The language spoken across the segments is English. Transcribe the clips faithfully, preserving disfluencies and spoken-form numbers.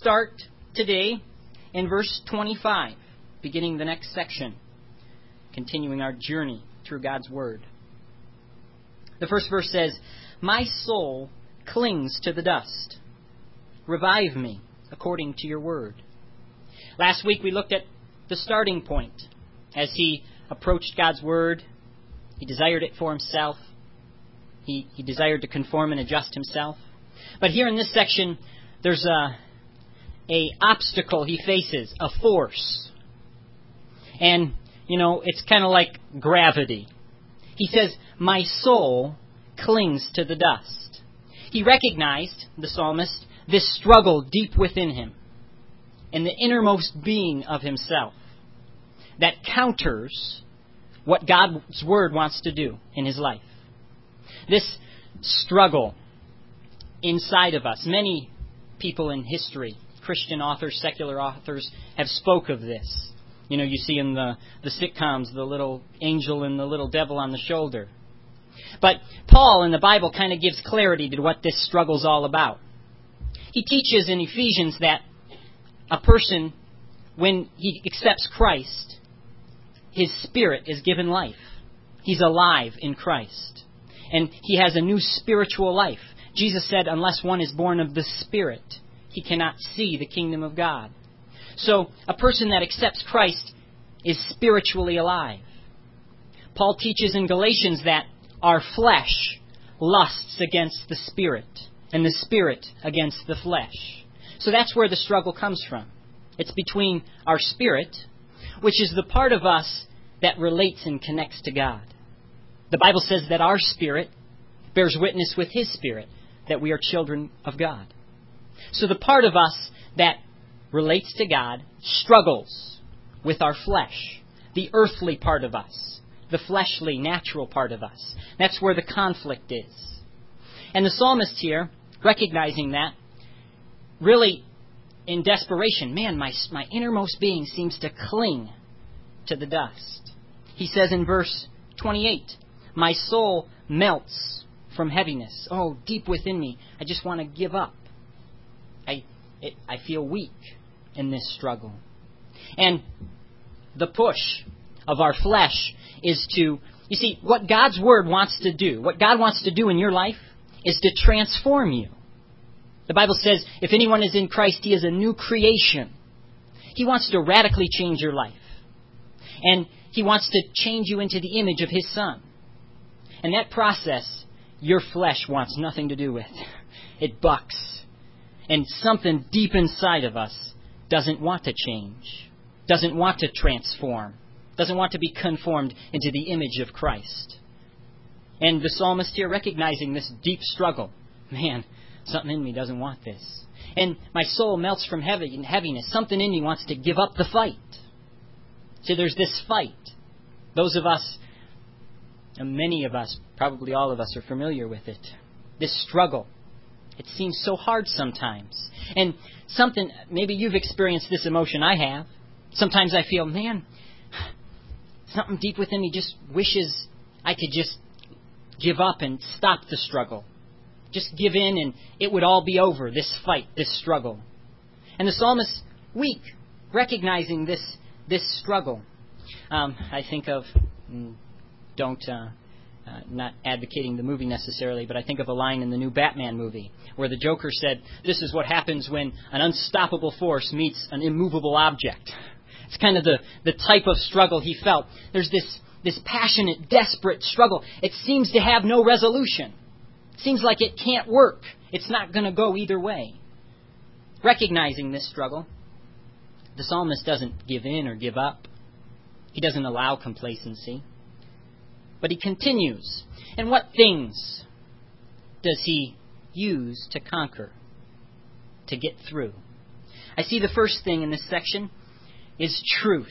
start today in verse twenty-five, beginning the next section, continuing our journey through God's Word. The first verse says, "My soul clings to the dust. Revive me according to your word." Last week we looked at the starting point. As he approached God's Word, he desired it for himself. He, he desired to conform and adjust himself. But here in this section, there's a, a obstacle he faces, a force. And, you know, it's kind of like gravity. He says, "My soul clings to the dust." He recognized, the psalmist, this struggle deep within him, in the innermost being of himself, that counters what God's Word wants to do in his life. This struggle inside of us, many people in history, Christian authors, secular authors, have spoke of this. You know, you see in the, the sitcoms, the little angel and the little devil on the shoulder. But Paul in the Bible kind of gives clarity to what this struggle's all about. He teaches in Ephesians that a person, when he accepts Christ, his spirit is given life. He's alive in Christ. And he has a new spiritual life. Jesus said, unless one is born of the Spirit, he cannot see the kingdom of God. So, a person that accepts Christ is spiritually alive. Paul teaches in Galatians that our flesh lusts against the Spirit, and the Spirit against the flesh. So that's where the struggle comes from. It's between our spirit, which is the part of us that relates and connects to God. The Bible says that our spirit bears witness with His Spirit that we are children of God. So the part of us that relates to God struggles with our flesh, the earthly part of us, the fleshly, natural part of us. That's where the conflict is. And the psalmist here, recognizing that, really in desperation, man, my, my innermost being seems to cling to the dust. He says in verse twenty-eight, "My soul melts from heaviness." Oh, deep within me, I just want to give up. I, it, I feel weak in this struggle. And the push of our flesh is to, you see, what God's Word wants to do, what God wants to do in your life is to transform you. The Bible says, if anyone is in Christ, he is a new creation. He wants to radically change your life. And He wants to change you into the image of His Son. And that process, your flesh wants nothing to do with. It bucks. And something deep inside of us doesn't want to change, doesn't want to transform, doesn't want to be conformed into the image of Christ. And the psalmist here, recognizing this deep struggle, man, something in me doesn't want this. And my soul melts from heavy, heaviness. Something in me wants to give up the fight. So there's this fight. Those of us, and many of us, probably all of us, are familiar with it. This struggle. It seems so hard sometimes. And something, maybe you've experienced this emotion, I have. Sometimes I feel, man, something deep within me just wishes I could just give up and stop the struggle. Just give in and it would all be over, this fight, this struggle. And the psalmist, weak, recognizing this this struggle. Um, I think of, don't, uh, uh, not advocating the movie necessarily, but I think of a line in the new Batman movie where the Joker said, "This is what happens when an unstoppable force meets an immovable object." It's kind of the, the type of struggle he felt. There's this, this passionate, desperate struggle. It seems to have no resolution. It seems like it can't work. It's not going to go either way. Recognizing this struggle, the psalmist doesn't give in or give up. He doesn't allow complacency. But he continues. And what things does he use to conquer, to get through? I see the first thing in this section is truth.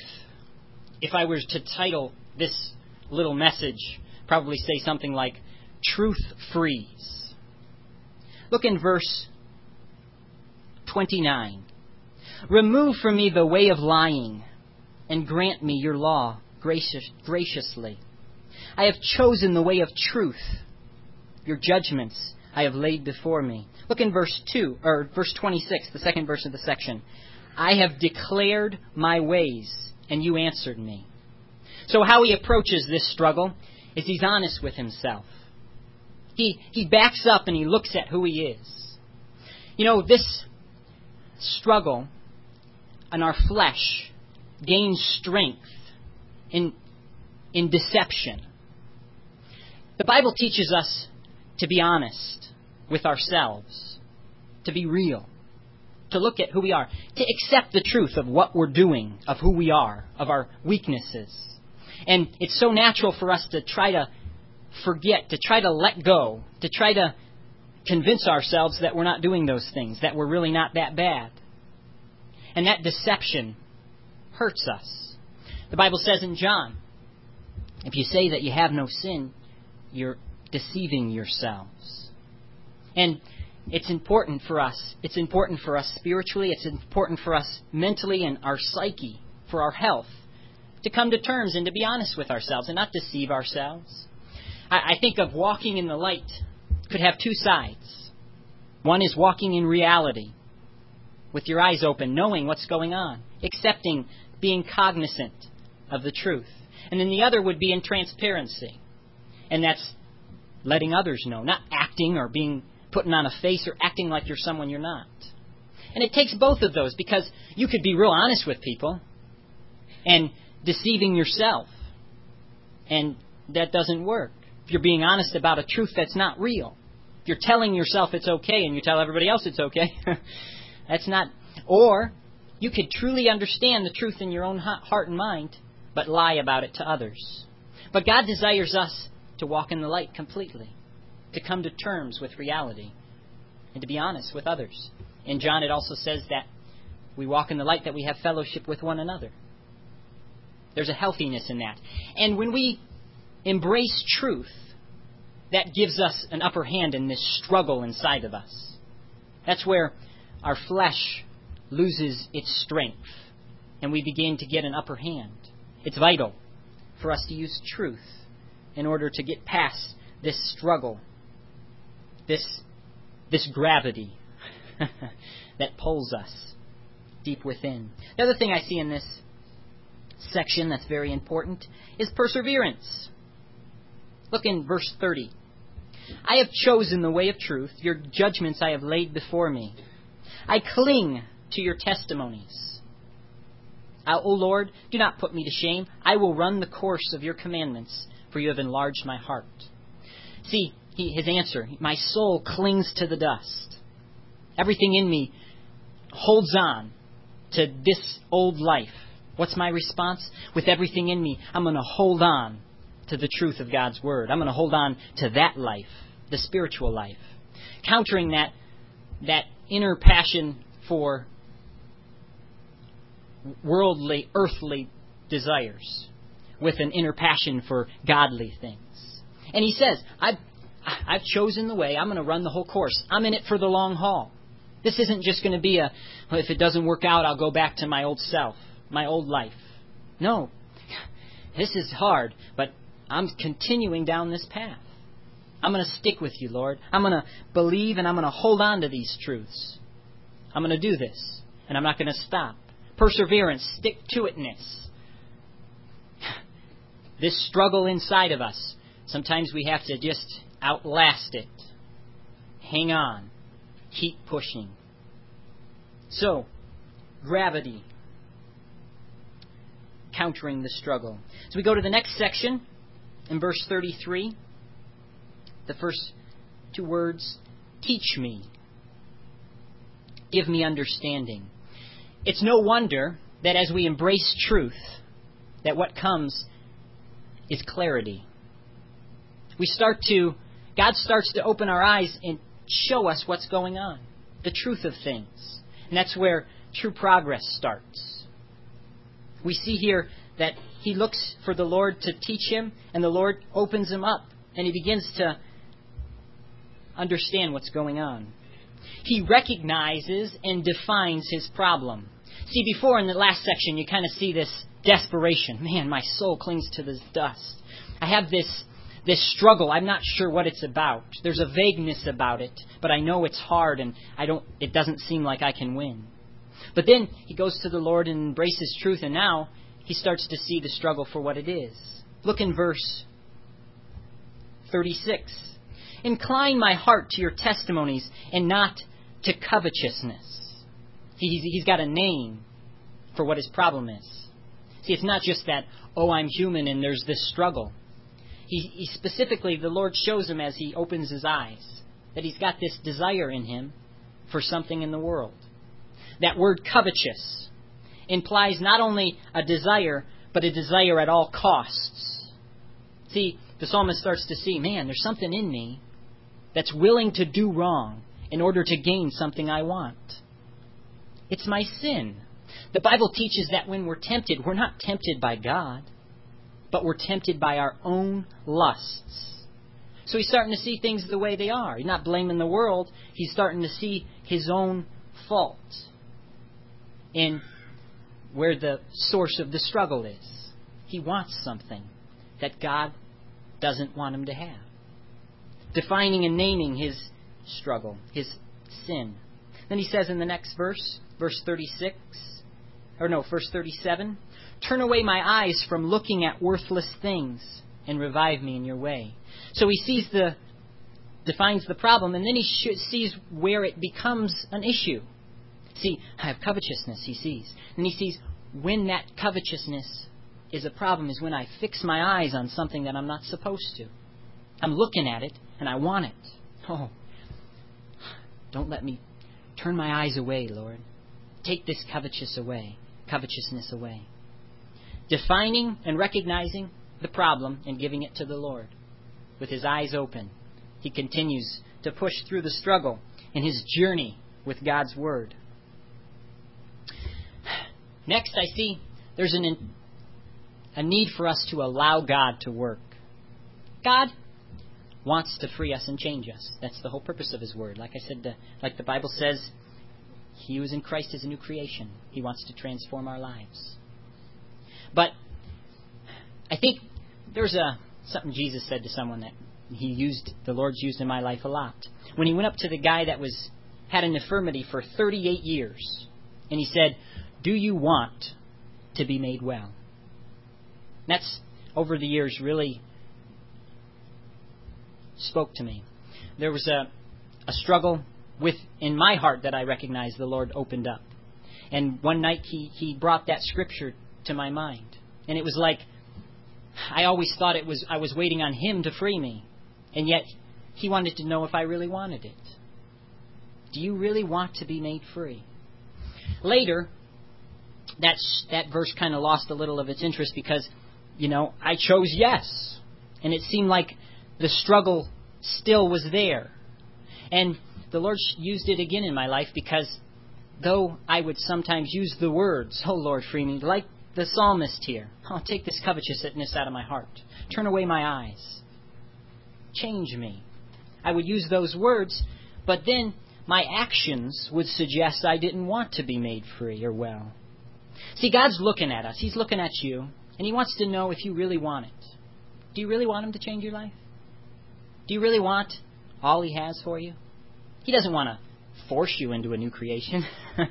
If I were to title this little message, probably say something like, Truth Frees. Look in verse twenty-nine. "Remove from me the way of lying, and grant me your law gracious, graciously. I have chosen the way of truth. Your judgments I have laid before me. Look in verse two, or verse twenty-six, the second verse of the section. I have declared my ways, and you answered me. So how he approaches this struggle is he's honest with himself. He, he backs up and he looks at who he is. You know, this struggle in our flesh gains strength in, in deception. The Bible teaches us to be honest with ourselves, to be real, to look at who we are, to accept the truth of what we're doing, of who we are, of our weaknesses. And it's so natural for us to try to forget, to try to let go, to try to convince ourselves that we're not doing those things, that we're really not that bad. And that deception hurts us. The Bible says in John, if you say that you have no sin, you're deceiving yourselves. And it's important for us. It's important for us spiritually. It's important for us mentally and our psyche, for our health, to come to terms and to be honest with ourselves and not deceive ourselves. I, I think of walking in the light could have two sides. One is walking in reality, with your eyes open, knowing what's going on, accepting, being cognizant of the truth. And then the other would be in transparency. And that's letting others know, not acting or being putting on a face or acting like you're someone you're not. And it takes both of those, because you could be real honest with people and deceiving yourself. And that doesn't work. If you're being honest about a truth that's not real, if you're telling yourself it's okay and you tell everybody else it's okay, that's not. Or you could truly understand the truth in your own heart and mind, but lie about it to others. But God desires us to walk in the light completely, to come to terms with reality, and to be honest with others. In John it also says that we walk in the light, that we have fellowship with one another. There's a healthiness in that. And when we embrace truth, that gives us an upper hand in this struggle inside of us. That's where our flesh loses its strength, and we begin to get an upper hand. It's vital for us to use truth in order to get past this struggle, this, this gravity that pulls us deep within. The other thing I see in this section that's very important is perseverance. Look in verse thirty. I have chosen the way of truth. Your judgments I have laid before me. I cling to your testimonies. O Lord, do not put me to shame. I will run the course of your commandments, for you have enlarged my heart. See, he, his answer, my soul clings to the dust. Everything in me holds on to this old life. What's my response? With everything in me, I'm going to hold on to the truth of God's Word. I'm going to hold on to that life, the spiritual life. Countering that, that inner passion for worldly, earthly desires with an inner passion for godly things. And he says, I've, I've chosen the way. I'm going to run the whole course. I'm in it for the long haul. This isn't just going to be a, well, if it doesn't work out, I'll go back to my old self, my old life. No. This is hard, but I'm continuing down this path. I'm going to stick with you, Lord. I'm going to believe, and I'm going to hold on to these truths. I'm going to do this, and I'm not going to stop. Perseverance, stick-to-itness. This struggle inside of us, sometimes we have to just outlast it. Hang on. Keep pushing. So, gravity. Countering the struggle. So we go to the next section in verse thirty-three. The first two words, teach me. Give me understanding. It's no wonder that as we embrace truth, that what comes is clarity. We start to, God starts to open our eyes and show us what's going on, the truth of things. And that's where true progress starts. We see here that he looks for the Lord to teach him, and the Lord opens him up, and he begins to understand what's going on. He recognizes and defines his problem. See, before in the last section, you kind of see this desperation. Man, my soul clings to this dust. I have this this struggle, I'm not sure what it's about. There's a vagueness about it, but I know it's hard and I don't. It doesn't seem like I can win. But then he goes to the Lord and embraces truth, and now he starts to see the struggle for what it is. Look in verse thirty-six. Incline my heart to your testimonies and not to covetousness. He's, he's got a name for what his problem is. See, it's not just that, oh, I'm human and there's this struggle. He, he specifically, the Lord shows him as he opens his eyes that he's got this desire in him for something in the world. That word covetous implies not only a desire, but a desire at all costs. See, the psalmist starts to see, man, there's something in me that's willing to do wrong in order to gain something I want. It's my sin. The Bible teaches that when we're tempted, we're not tempted by God, but we're tempted by our own lusts. So he's starting to see things the way they are. He's not blaming the world. He's starting to see his own fault in where the source of the struggle is. He wants something that God doesn't want him to have. Defining and naming his struggle, his sin. Then he says in the next verse, verse thirty-six, or no, verse thirty-seven, turn away my eyes from looking at worthless things and revive me in your way. So he sees the, defines the problem, and then he sh- sees where it becomes an issue. See, I have covetousness, he sees. And he sees when that covetousness is a problem is when I fix my eyes on something that I'm not supposed to. I'm looking at it, and I want it. Oh, don't let me turn my eyes away, Lord. Take this covetous away, covetousness away. Defining and recognizing the problem and giving it to the Lord. With his eyes open, he continues to push through the struggle in his journey with God's Word. Next, I see there's an, a need for us to allow God to work. God wants to free us and change us. That's the whole purpose of his Word. Like I said, the, like the Bible says, he who is in Christ is a new creation. He wants to transform our lives. But I think there's a something Jesus said to someone that he used, the Lord's used in my life a lot. When he went up to the guy that was had an infirmity for thirty-eight years, and he said, do you want to be made well? That's, over the years, really spoke to me. There was a, a struggle with in my heart that I recognized the Lord opened up. And one night he, he brought that scripture to my mind. And it was like, I always thought it was I was waiting on him to free me. And yet, he wanted to know if I really wanted it. Do you really want to be made free? Later, that, that verse kind of lost a little of its interest because, you know, I chose yes. And it seemed like the struggle still was there. And the Lord used it again in my life because though I would sometimes use the words, oh Lord, free me, like the psalmist here. Oh, take this covetousness out of my heart. Turn away my eyes. Change me. I would use those words, but then my actions would suggest I didn't want to be made free or well. See, God's looking at us. He's looking at you, and He wants to know if you really want it. Do you really want Him to change your life? Do you really want all He has for you? He doesn't want to force you into a new creation.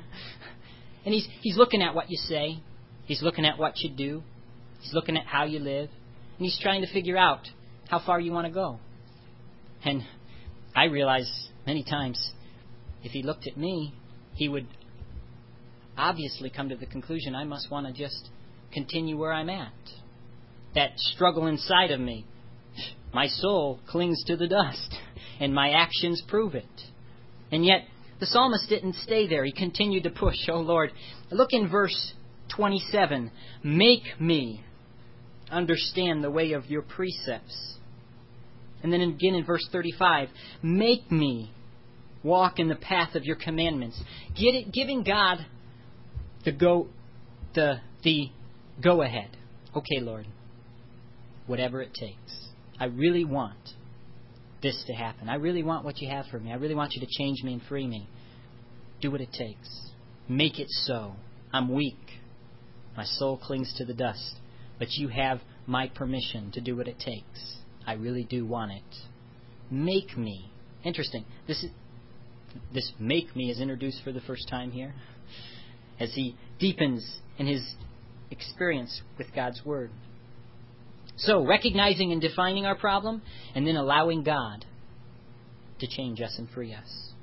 And he's, he's looking at what you say. He's looking at what you do. He's looking at how you live. And He's trying to figure out how far you want to go. And I realize many times, if He looked at me, He would obviously come to the conclusion I must want to just continue where I'm at. That struggle inside of me, my soul clings to the dust, and my actions prove it. And yet, the psalmist didn't stay there. He continued to push. Oh, Lord, look in verse twenty-seven. Make me understand the way of your precepts. And then again in verse thirty-five. Make me walk in the path of your commandments. Get it, giving God the go, the the go ahead. Okay, Lord, whatever it takes. I really want this to happen. I really want what you have for me. I really want you to change me and free me. Do what it takes. Make it so. I'm weak. My soul clings to the dust. But you have my permission to do what it takes. I really do want it. Make me. Interesting. This is, this make me is introduced for the first time here as he deepens in his experience with God's Word. So, recognizing and defining our problem, and then allowing God to change us and free us.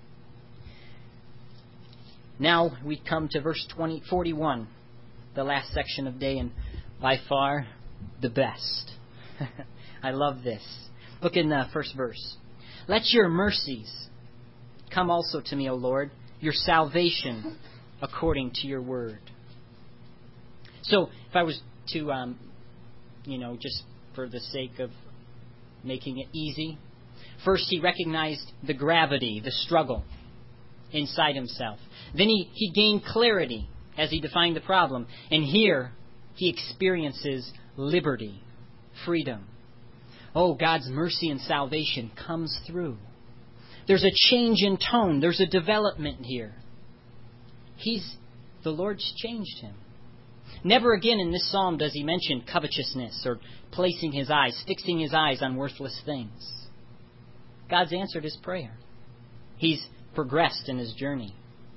Now we come to verse twenty, forty-one, the last section of day, and by far the best. I love this. Look in the first verse. Let your mercies come also to me, O Lord, your salvation according to your word. So, if I was to, um, you know, just for the sake of making it easy, first he recognized the gravity, the struggle inside himself. Then he, he gained clarity as he defined the problem. And here he experiences liberty, freedom. Oh, God's mercy and salvation comes through. There's a change in tone. There's a development here. He's, the Lord's changed him. Never again in this psalm does he mention covetousness or placing his eyes, fixing his eyes on worthless things. God's answered his prayer. He's progressed in his journey.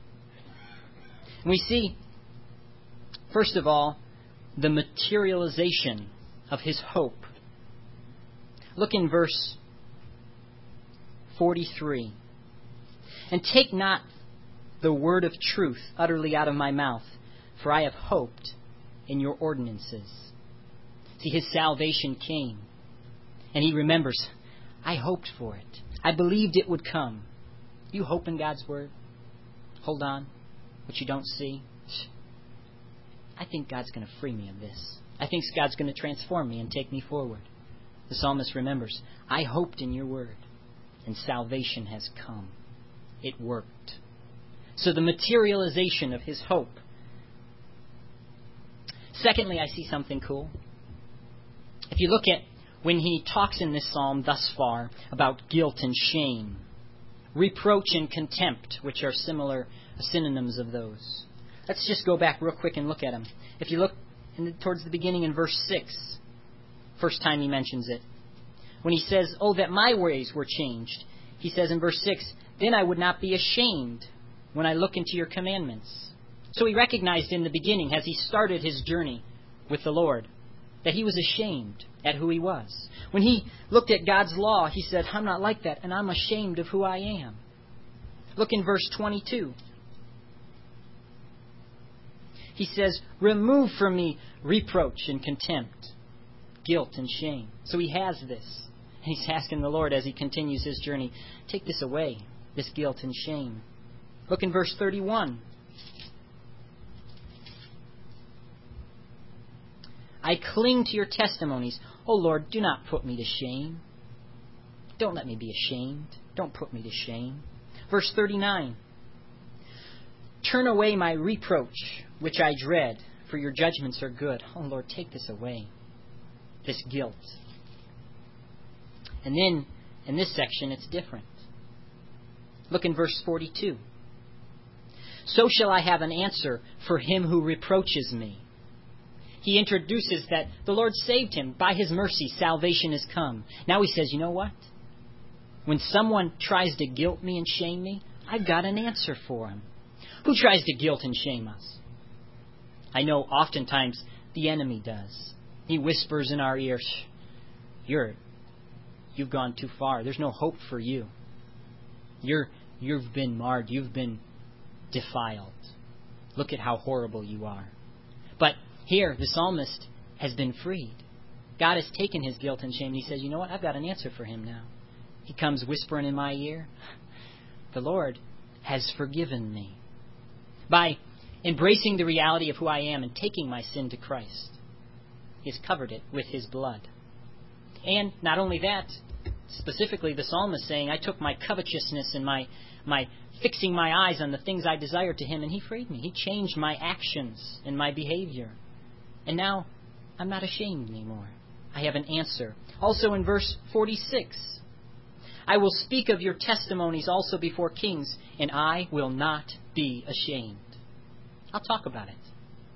We see, first of all, the materialization of his hope. Look in verse forty-three. And take not the word of truth utterly out of my mouth, for I have hoped in your ordinances. See, his salvation came. And he remembers, I hoped for it. I believed it would come. You hope in God's word? Hold on. What you don't see? I think God's going to free me of this. I think God's going to transform me and take me forward. The psalmist remembers, I hoped in your word, and salvation has come. It worked. So the materialization of his hope. Secondly, I see something cool. If you look at when he talks in this psalm thus far about guilt and shame, reproach and contempt, which are similar synonyms of those. Let's just go back real quick and look at them. If you look in the, towards the beginning in verse six, first time he mentions it, when he says, oh, that my ways were changed, he says in verse six, then I would not be ashamed when I look into your commandments. So he recognized in the beginning, as he started his journey with the Lord, that he was ashamed at who he was. When he looked at God's law, he said, I'm not like that, and I'm ashamed of who I am. Look in verse twenty-two. He says, remove from me reproach and contempt, guilt and shame. So he has this. And he's asking the Lord as he continues his journey, take this away, this guilt and shame. Look in verse thirty-one. I cling to your testimonies. O Lord, do not put me to shame. Don't let me be ashamed. Don't put me to shame. Verse thirty-nine. Turn away my reproach, which I dread, for your judgments are good. Oh Lord, take this away, this guilt. And then, in this section, it's different. Look in verse forty-two. So shall I have an answer for him who reproaches me. He introduces that the Lord saved him. By his mercy, salvation has come. Now he says, you know what? When someone tries to guilt me and shame me, I've got an answer for him. Who tries to guilt and shame us? I know oftentimes the enemy does. He whispers in our ears, You're, you've gone too far. There's no hope for you. You're, you've been marred. You've been defiled. Look at how horrible you are. But here, the psalmist has been freed. God has taken his guilt and shame. And he says, you know what? I've got an answer for him now. He comes whispering in my ear. The Lord has forgiven me. By embracing the reality of who I am and taking my sin to Christ, he has covered it with his blood. And not only that, specifically the psalmist saying, I took my covetousness and my, my fixing my eyes on the things I desired to him, and he freed me. He changed my actions and my behavior. And now I'm not ashamed anymore. I have an answer. Also in verse forty-six, I will speak of your testimonies also before kings, and I will not be ashamed. I'll talk about it.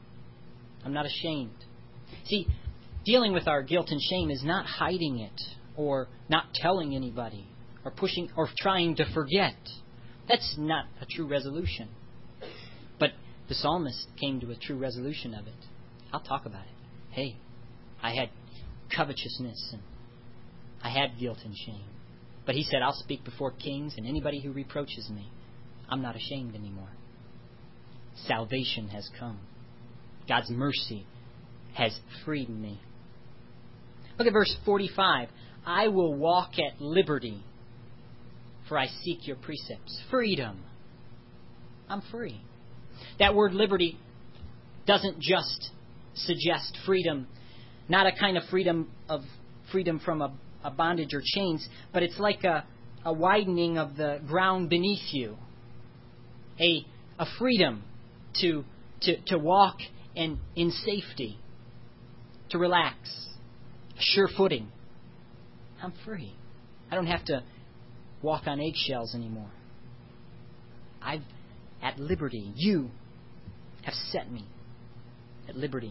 I'm not ashamed. See, dealing with our guilt and shame is not hiding it or not telling anybody or pushing or trying to forget. That's not a true resolution. But the psalmist came to a true resolution of it. I'll talk about it. Hey, I had covetousness and I had guilt and shame. But he said, I'll speak before kings and anybody who reproaches me. I'm not ashamed anymore. Salvation has come. God's mercy has freed me. Look at verse forty-five. I will walk at liberty, for I seek your precepts. Freedom. I'm free. That word liberty doesn't just suggest freedom, not a kind of freedom of freedom from a, a bondage or chains, but it's like a, a widening of the ground beneath you. A a freedom to to to walk in, in safety, to relax, a sure footing. I'm free. I don't have to walk on eggshells anymore. I've at liberty. You have set me at liberty.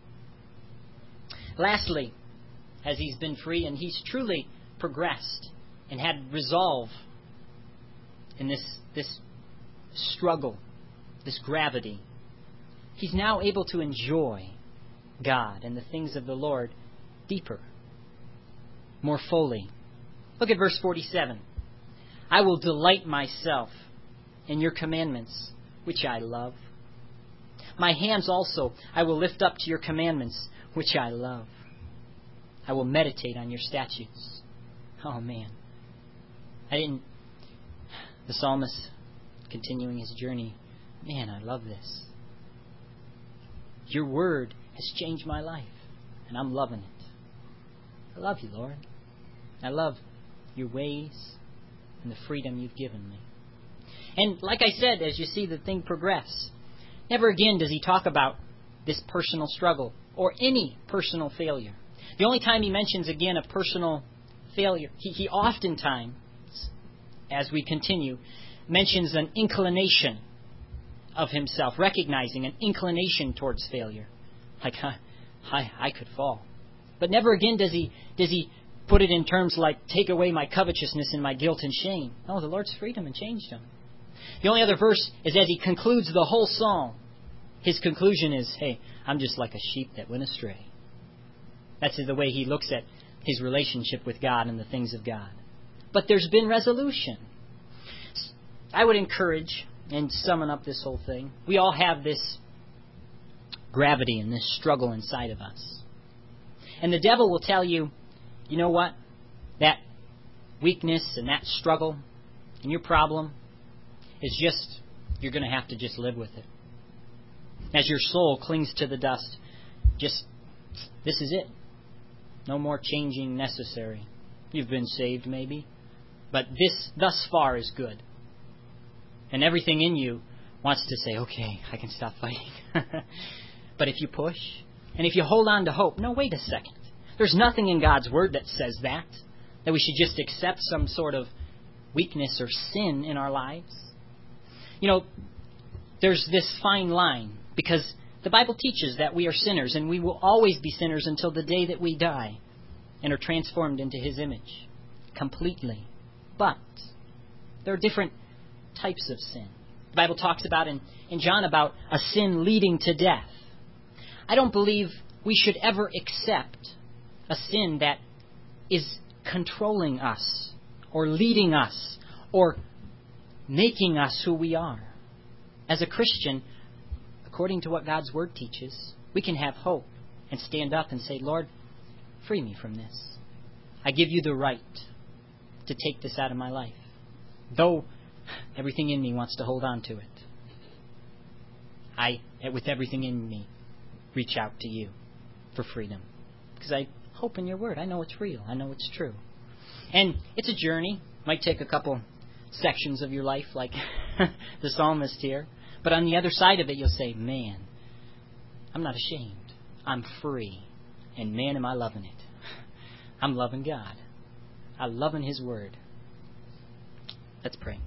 Lastly, as he's been free and he's truly progressed and had resolve in this this struggle, this gravity, he's now able to enjoy God and the things of the Lord deeper, more fully. Look at verse forty-seven. I will delight myself in your commandments, which I love. My hands also I will lift up to your commandments, which I love. I will meditate on your statutes. Oh, man. I didn't... The psalmist, continuing his journey, man, I love this. Your word has changed my life, and I'm loving it. I love you, Lord. I love your ways and the freedom you've given me. And like I said, as you see the thing progress, never again does he talk about this personal struggle or any personal failure. The only time he mentions again a personal failure, he, he oftentimes, as we continue, mentions an inclination of himself, recognizing an inclination towards failure. Like, I, I, I could fall. But never again does he does he put it in terms like, take away my covetousness and my guilt and shame. No, the Lord's freed him and changed him. The only other verse is as he concludes the whole psalm. His conclusion is, hey, I'm just like a sheep that went astray. That's the way he looks at his relationship with God and the things of God. But there's been resolution. I would encourage, and summing up this whole thing, we all have this gravity and this struggle inside of us. And the devil will tell you, you know what? That weakness and that struggle and your problem is just, you're going to have to just live with it. As your soul clings to the dust, just, this is it. No more changing necessary. You've been saved maybe, but this thus far is good. And everything in you wants to say, okay, I can stop fighting. But if you push, and if you hold on to hope, no, wait a second. There's nothing in God's Word that says that, that we should just accept some sort of weakness or sin in our lives. You know, there's this fine line, because the Bible teaches that we are sinners, and we will always be sinners until the day that we die and are transformed into His image completely. But there are different types of sin. The Bible talks about in, in John about a sin leading to death. I don't believe we should ever accept a sin that is controlling us or leading us or making us who we are. As a Christian, according to what God's Word teaches, we can have hope and stand up and say, Lord, free me from this. I give you the right to take this out of my life, though everything in me wants to hold on to it. I, with everything in me, reach out to you for freedom, because I hope in your Word. I know it's real. I know it's true. And it's a journey. Might take a couple sections of your life, like the psalmist here. But on the other side of it, you'll say, man, I'm not ashamed. I'm free. And man, am I loving it. I'm loving God. I'm loving His Word. Let's pray.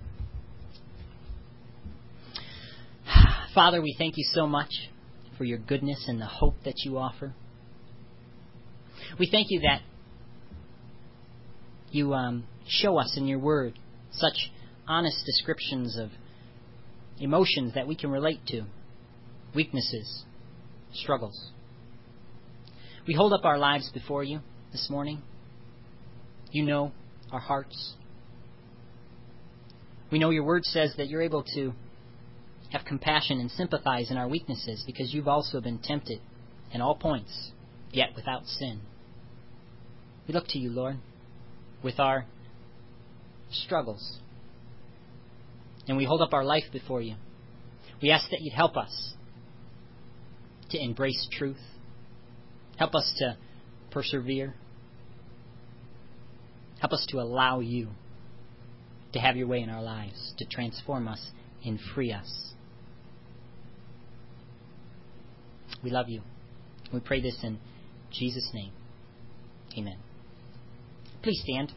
Father, we thank you so much for your goodness and the hope that you offer. We thank you that you um, show us in your word such honest descriptions of emotions that we can relate to, weaknesses, struggles. We hold up our lives before you this morning. You know our hearts. We know your word says that you're able to have compassion and sympathize in our weaknesses because you've also been tempted in all points, yet without sin. We look to you, Lord, with our struggles. And we hold up our life before you. We ask that you'd help us to embrace truth. Help us to persevere. Help us to allow you to have your way in our lives, to transform us and free us. We love you. We pray this in Jesus' name. Amen. Please stand.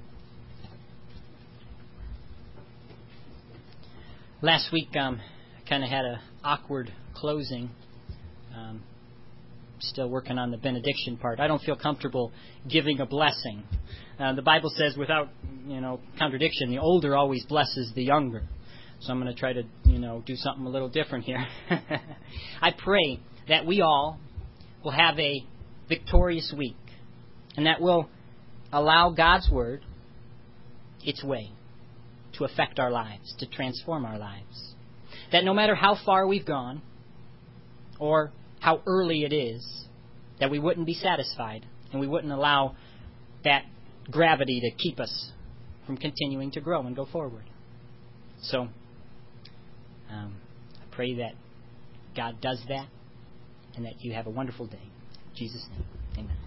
Last week, um, I kind of had an awkward closing. Um, still working on the benediction part. I don't feel comfortable giving a blessing. Uh, the Bible says, without you know contradiction, the older always blesses the younger. So I'm going to try to you know do something a little different here. I pray that we all will have a victorious week, and that we'll allow God's Word, its way, to affect our lives, to transform our lives. That no matter how far we've gone, or how early it is, that we wouldn't be satisfied, and we wouldn't allow that gravity to keep us from continuing to grow and go forward. So, um, I pray that God does that, and that you have a wonderful day. In Jesus' name, amen.